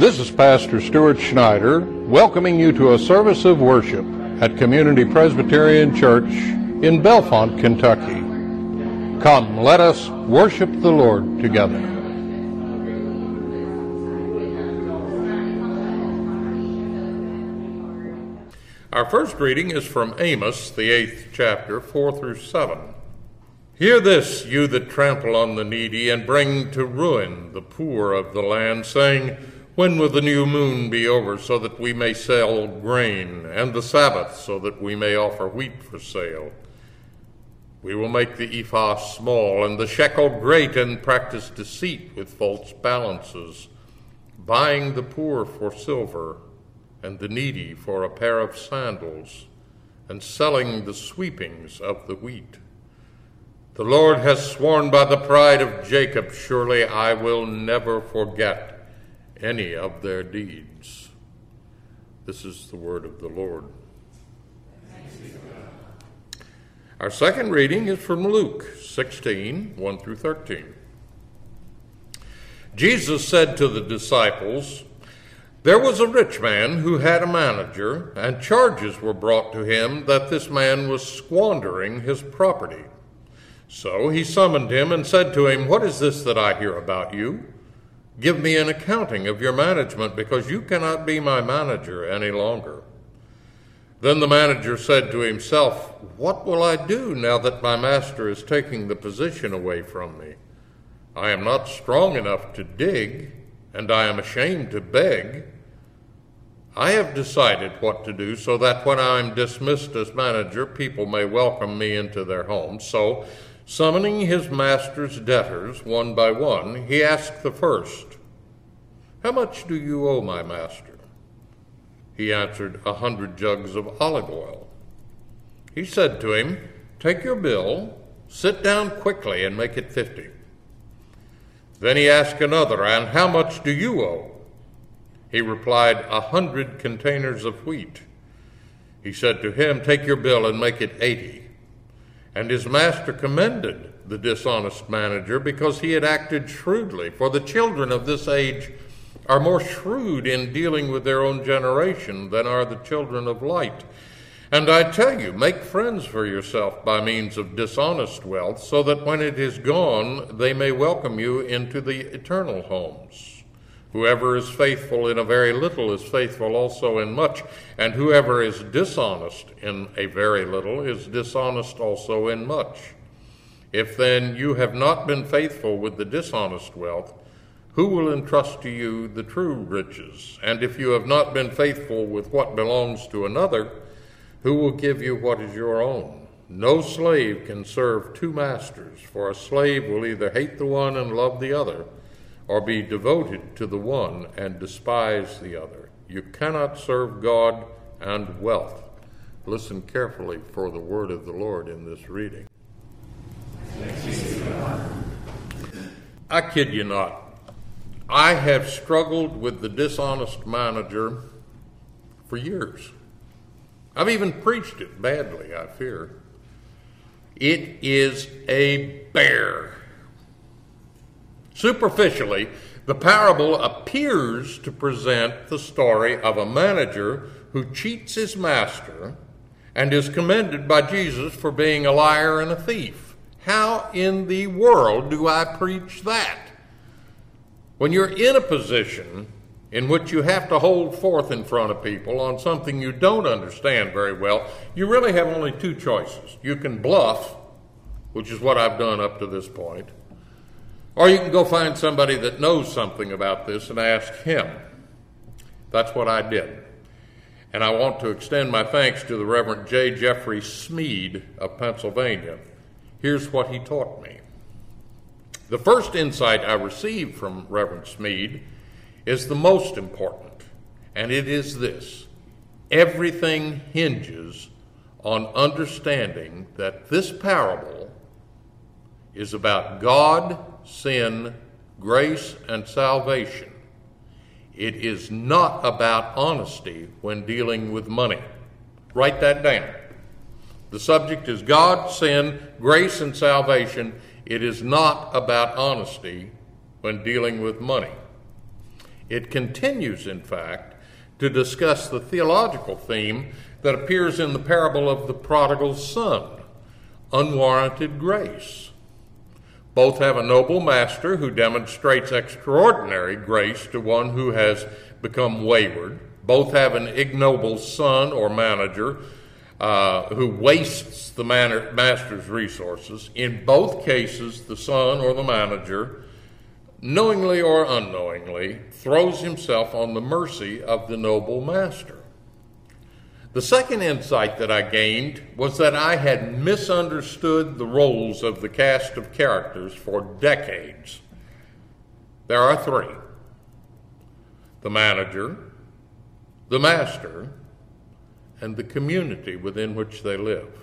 This is Pastor Stuart Schneider welcoming you to a service of worship at Community Presbyterian Church in Bellefonte, Kentucky. Come, let us worship the Lord together. Our first reading is from Amos, the 8th chapter, 4 through 7. Hear this, you that trample on the needy, and bring to ruin the poor of the land, saying, when will the new moon be over, so that we may sell grain, and the Sabbath, so that we may offer wheat for sale? We will make the ephah small, and the shekel great, and practice deceit with false balances, buying the poor for silver, and the needy for a pair of sandals, and selling the sweepings of the wheat. The Lord has sworn by the pride of Jacob, surely I will never forget any of their deeds. This is the word of the Lord. Our second reading is from Luke 16, 1 through 13. Jesus said to the disciples, there was a rich man who had a manager, and charges were brought to him that this man was squandering his property. So he summoned him and said to him, what is this that I hear about you? Give me an accounting of your management, because you cannot be my manager any longer. Then the manager said to himself, what will I do now that my master is taking the position away from me? I am not strong enough to dig, and I am ashamed to beg. I have decided what to do so that when I am dismissed as manager, people may welcome me into their homes. So, summoning his master's debtors one by one, he asked the first, how much do you owe my master? He answered, 100 jugs of olive oil. He said to him, take your bill, sit down quickly and make it 50. Then he asked another, and how much do you owe? He replied, 100 containers of wheat. He said to him, take your bill and make it 80. And his master commended the dishonest manager because he had acted shrewdly. For the children of this age are more shrewd in dealing with their own generation than are the children of light. And I tell you, make friends for yourself by means of dishonest wealth, so that when it is gone, they may welcome you into the eternal homes. Whoever is faithful in a very little is faithful also in much, and whoever is dishonest in a very little is dishonest also in much. If then you have not been faithful with the dishonest wealth, who will entrust to you the true riches? And if you have not been faithful with what belongs to another, who will give you what is your own? No slave can serve two masters, for a slave will either hate the one and love the other, or be devoted to the one and despise the other. You cannot serve God and wealth. Listen carefully for the word of the Lord in this reading. I kid you not. I have struggled with the dishonest manager for years. I've even preached it badly, I fear. It is a bear. Superficially, the parable appears to present the story of a manager who cheats his master and is commended by Jesus for being a liar and a thief. How in the world do I preach that? When you're in a position in which you have to hold forth in front of people on something you don't understand very well, you really have only two choices. You can bluff, which is what I've done up to this point, or you can go find somebody that knows something about this and ask him. That's what I did. And I want to extend my thanks to the Reverend J. Jeffrey Smead of Pennsylvania. Here's what he taught me. The first insight I received from Reverend Smead is the most important, and it is this. Everything hinges on understanding that this parable is about God, sin, grace, and salvation. It is not about honesty when dealing with money. Write that down. The subject is God, sin, grace, and salvation. It is not about honesty when dealing with money. It continues, in fact, to discuss the theological theme that appears in the parable of the prodigal son, unwarranted grace. Both have a noble master who demonstrates extraordinary grace to one who has become wayward. Both have an ignoble son or manager who wastes the master's resources. In both cases, the son or the manager, knowingly or unknowingly, throws himself on the mercy of the noble master. The second insight that I gained was that I had misunderstood the roles of the cast of characters for decades. There are three: the manager, the master, and the community within which they live.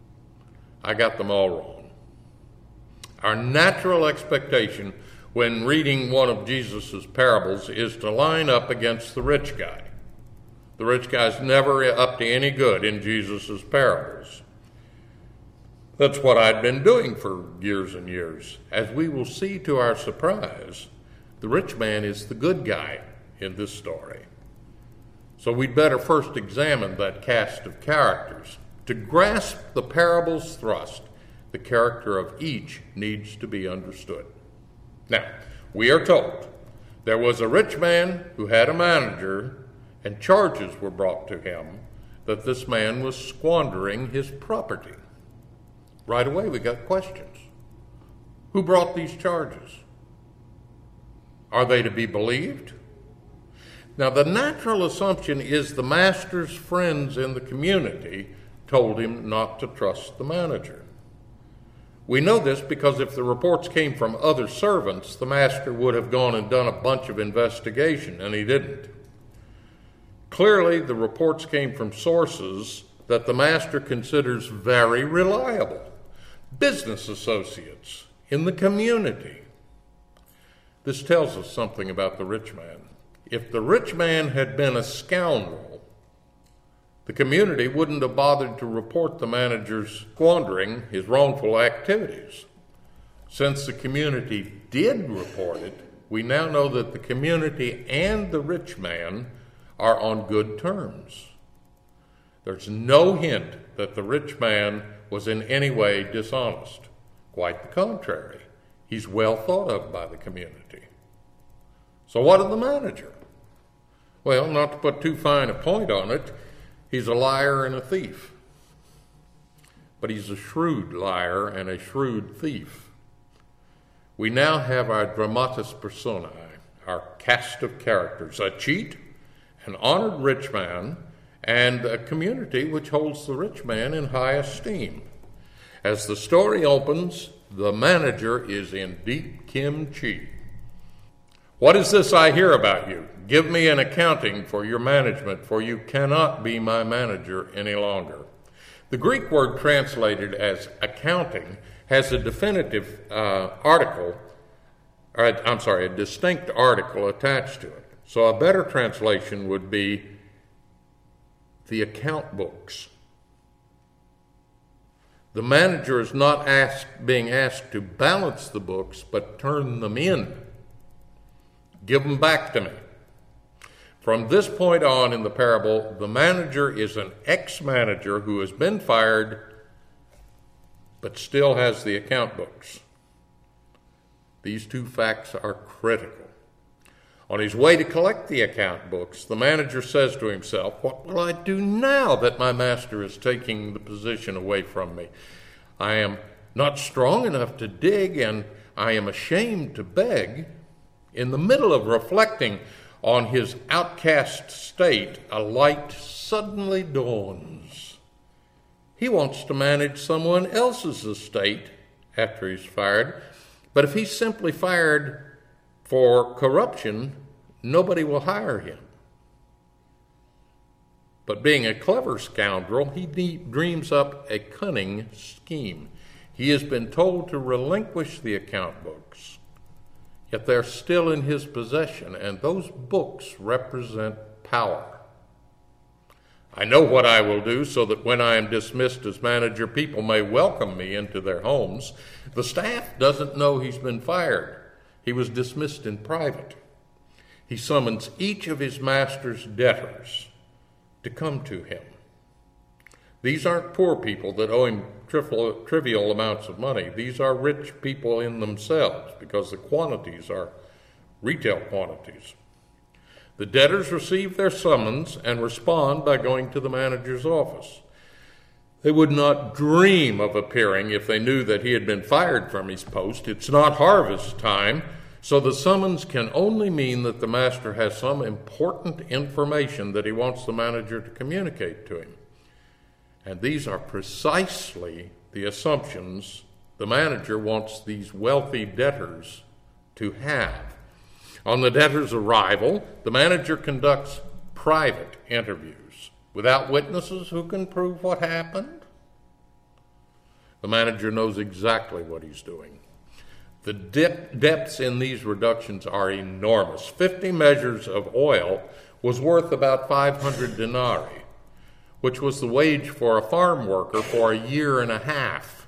I got them all wrong. Our natural expectation when reading one of Jesus' parables is to line up against the rich guy. The rich guy's never up to any good in Jesus' parables. That's what I'd been doing for years and years. As we will see to our surprise, the rich man is the good guy in this story. So we'd better first examine that cast of characters. To grasp the parable's thrust, the character of each needs to be understood. Now, we are told there was a rich man who had a manager, and charges were brought to him that this man was squandering his property. Right away, we got questions. Who brought these charges? Are they to be believed? Now, the natural assumption is the master's friends in the community told him not to trust the manager. We know this because if the reports came from other servants, the master would have gone and done a bunch of investigation, and he didn't. Clearly, the reports came from sources that the master considers very reliable, business associates in the community. This tells us something about the rich man. If the rich man had been a scoundrel, the community wouldn't have bothered to report the manager's squandering his wrongful activities. Since the community did report it, we now know that the community and the rich man are on good terms. There's no hint that the rich man was in any way dishonest. Quite the contrary. He's well thought of by the community. So what of the manager? Well, not to put too fine a point on it, he's a liar and a thief. But he's a shrewd liar and a shrewd thief. We now have our dramatis personae, our cast of characters, a cheat, an honored rich man, and a community which holds the rich man in high esteem. As the story opens, the manager is in deep kimchi. What is this I hear about you? Give me an accounting for your management, for you cannot be my manager any longer. The Greek word translated as accounting has a definitive a distinct article attached to it. So a better translation would be the account books. The manager is not being asked to balance the books, but turn them in. Give them back to me. From this point on in the parable, the manager is an ex-manager who has been fired, but still has the account books. These two facts are critical. On his way to collect the account books, the manager says to himself, "What will I do now that my master is taking the position away from me? I am not strong enough to dig, and I am ashamed to beg." In the middle of reflecting on his outcast state, a light suddenly dawns. He wants to manage someone else's estate after he's fired, but if he's simply fired for corruption, nobody will hire him. But being a clever scoundrel, he dreams up a cunning scheme. He has been told to relinquish the account books, yet they're still in his possession, and those books represent power. I know what I will do so that when I am dismissed as manager, people may welcome me into their homes. The staff doesn't know he's been fired. He was dismissed in private. he summons each of his master's debtors to come to him. These aren't poor people that owe him trivial amounts of money. These are rich people in themselves because the quantities are retail quantities. The debtors receive their summons and respond by going to the manager's office. They would not dream of appearing if they knew that he had been fired from his post. It's not harvest time, so the summons can only mean that the master has some important information that he wants the manager to communicate to him. And these are precisely the assumptions the manager wants these wealthy debtors to have. On the debtor's arrival, the manager conducts private interviews without witnesses who can prove what happened. The manager knows exactly what he's doing. The depths in these reductions are enormous. 50 measures of oil was worth about 500 denarii, which was the wage for a farm worker for a year and a half.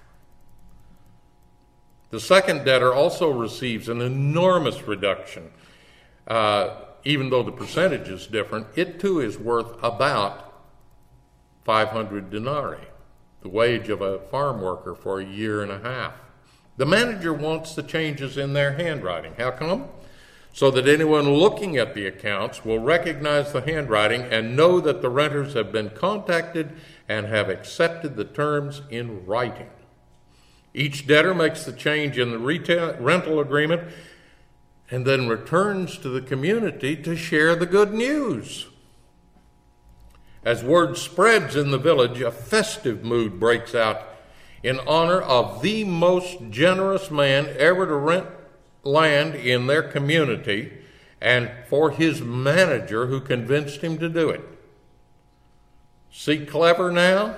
The second debtor also receives an enormous reduction. Even though the percentage is different, it too is worth about 500 denarii, the wage of a farm worker for a year and a half. The manager wants the changes in their handwriting. How come? So that anyone looking at the accounts will recognize the handwriting and know that the renters have been contacted and have accepted the terms in writing. Each debtor makes the change in the rental agreement and then returns to the community to share the good news. As word spreads in the village, a festive mood breaks out in honor of the most generous man ever to rent land in their community and for his manager who convinced him to do it. See clever now?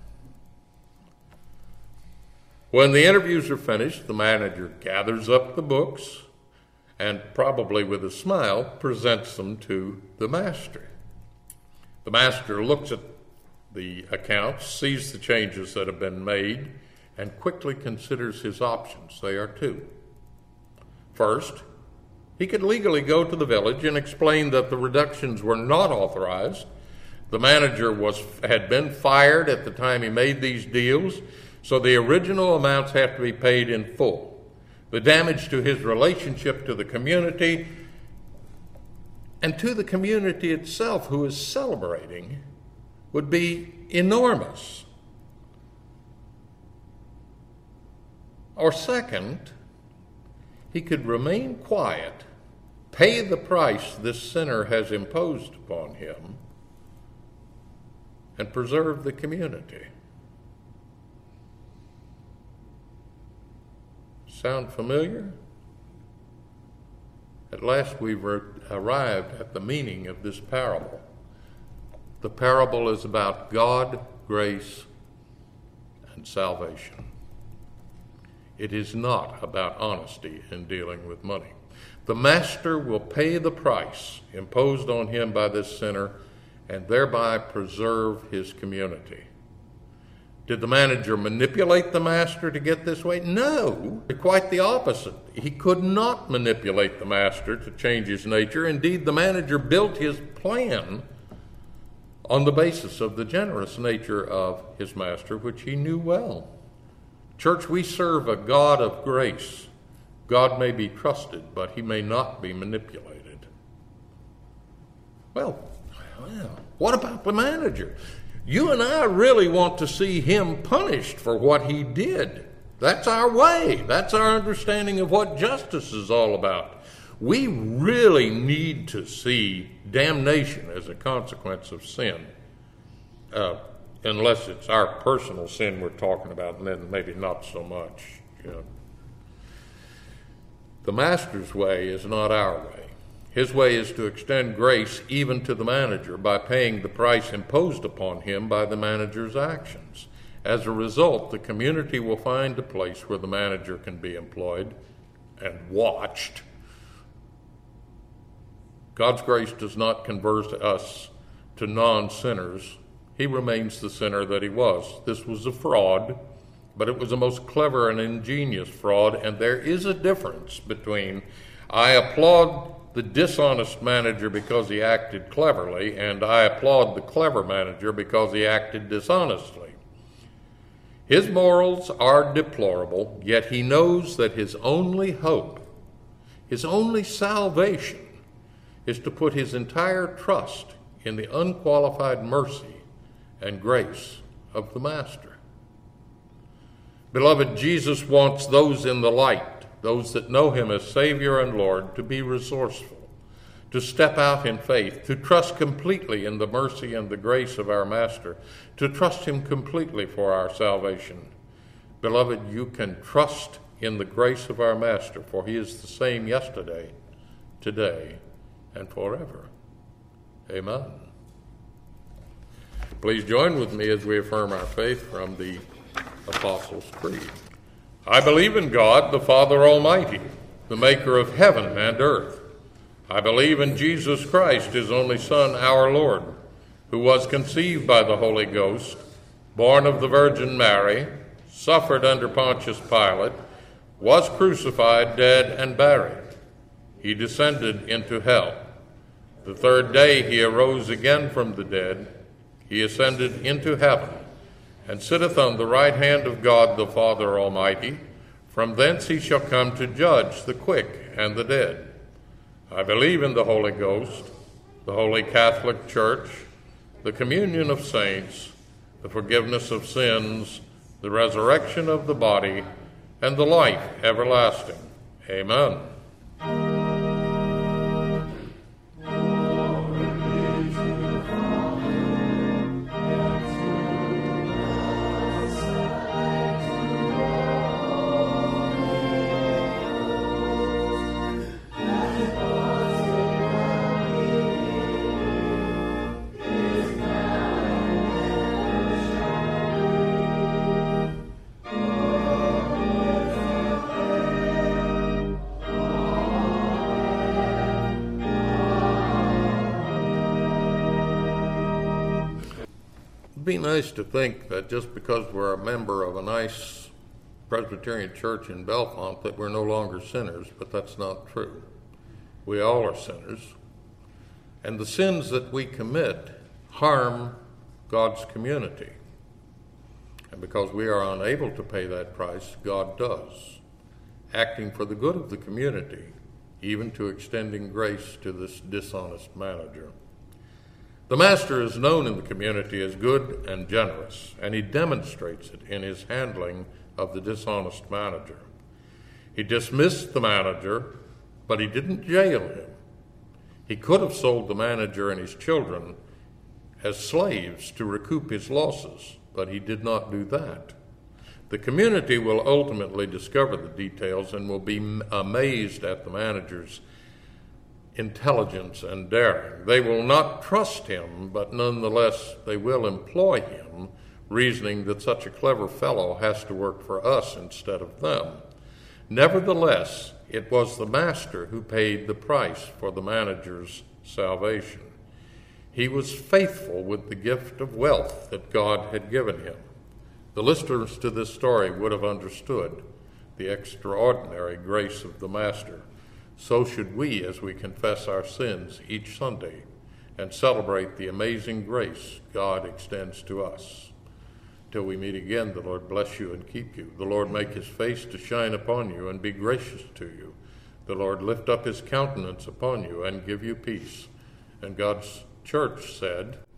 When the interviews are finished, the manager gathers up the books and, probably with a smile, presents them to the master. The master looks at the accounts, sees the changes that have been made, and quickly considers his options. They are two. First, he could legally go to the village and explain that the reductions were not authorized. The manager had been fired at the time he made these deals, so the original amounts have to be paid in full. The damage to his relationship to the community and to the community itself, who is celebrating, would be enormous. Or second, he could remain quiet, pay the price this sinner has imposed upon him, and preserve the community. Sound familiar? At last we've arrived at the meaning of this parable. The parable is about God, grace, and salvation. It is not about honesty in dealing with money. The master will pay the price imposed on him by this sinner and thereby preserve his community. Did the manager manipulate the master to get this way? No, quite the opposite. He could not manipulate the master to change his nature. Indeed, the manager built his plan on the basis of the generous nature of his master, which he knew well. Church, we serve a God of grace. God may be trusted, but he may not be manipulated. Well, what about the manager? You and I really want to see him punished for what he did. That's our way. That's our understanding of what justice is all about. We really need to see damnation as a consequence of sin. Unless it's our personal sin we're talking about, and then maybe not so much. The master's way is not our way. His way is to extend grace even to the manager by paying the price imposed upon him by the manager's actions. As a result, the community will find a place where the manager can be employed and watched. God's grace does not convert us to non-sinners. He remains the sinner that he was. This was a fraud, but it was a most clever and ingenious fraud, and there is a difference between I applaud the dishonest manager because he acted cleverly, and I applaud the clever manager because he acted dishonestly. His morals are deplorable, yet he knows that his only hope, his only salvation, is to put his entire trust in the unqualified mercy and grace of the Master. Beloved, Jesus wants those in the light, those that know him as Savior and Lord, to be resourceful, to step out in faith, to trust completely in the mercy and the grace of our Master, to trust him completely for our salvation. Beloved, you can trust in the grace of our Master, for he is the same yesterday, today, and forever. Amen. Please join with me as we affirm our faith from the Apostles' Creed. I believe in God, the Father Almighty, the maker of heaven and earth. I believe in Jesus Christ, his only Son, our Lord, who was conceived by the Holy Ghost, born of the Virgin Mary, suffered under Pontius Pilate, was crucified, dead, and buried. He descended into hell. The third day he arose again from the dead. He ascended into heaven, and sitteth on the right hand of God the Father Almighty. From thence he shall come to judge the quick and the dead. I believe in the Holy Ghost, the Holy Catholic Church, the communion of saints, the forgiveness of sins, the resurrection of the body, and the life everlasting. Amen. It'd be nice to think that just because we're a member of a nice Presbyterian church in Bellefonte that we're no longer sinners, but that's not true. We all are sinners, and the sins that we commit harm God's community. And because we are unable to pay that price, God does, acting for the good of the community, even to extending grace to this dishonest manager. The Master is known in the community as good and generous, and he demonstrates it in his handling of the dishonest manager. He dismissed the manager, but he didn't jail him. He could have sold the manager and his children as slaves to recoup his losses, but he did not do that. The community will ultimately discover the details and will be amazed at the manager's intelligence and daring. They will not trust him, but nonetheless they will employ him, reasoning that such a clever fellow has to work for us instead of them. Nevertheless, it was the Master who paid the price for the manager's salvation. He was faithful with the gift of wealth that God had given him. The listeners to this story would have understood the extraordinary grace of the Master. So should we as we confess our sins each Sunday and celebrate the amazing grace God extends to us. Till we meet again, the Lord bless you and keep you. The Lord make his face to shine upon you and be gracious to you. The Lord lift up his countenance upon you and give you peace. And God's church said,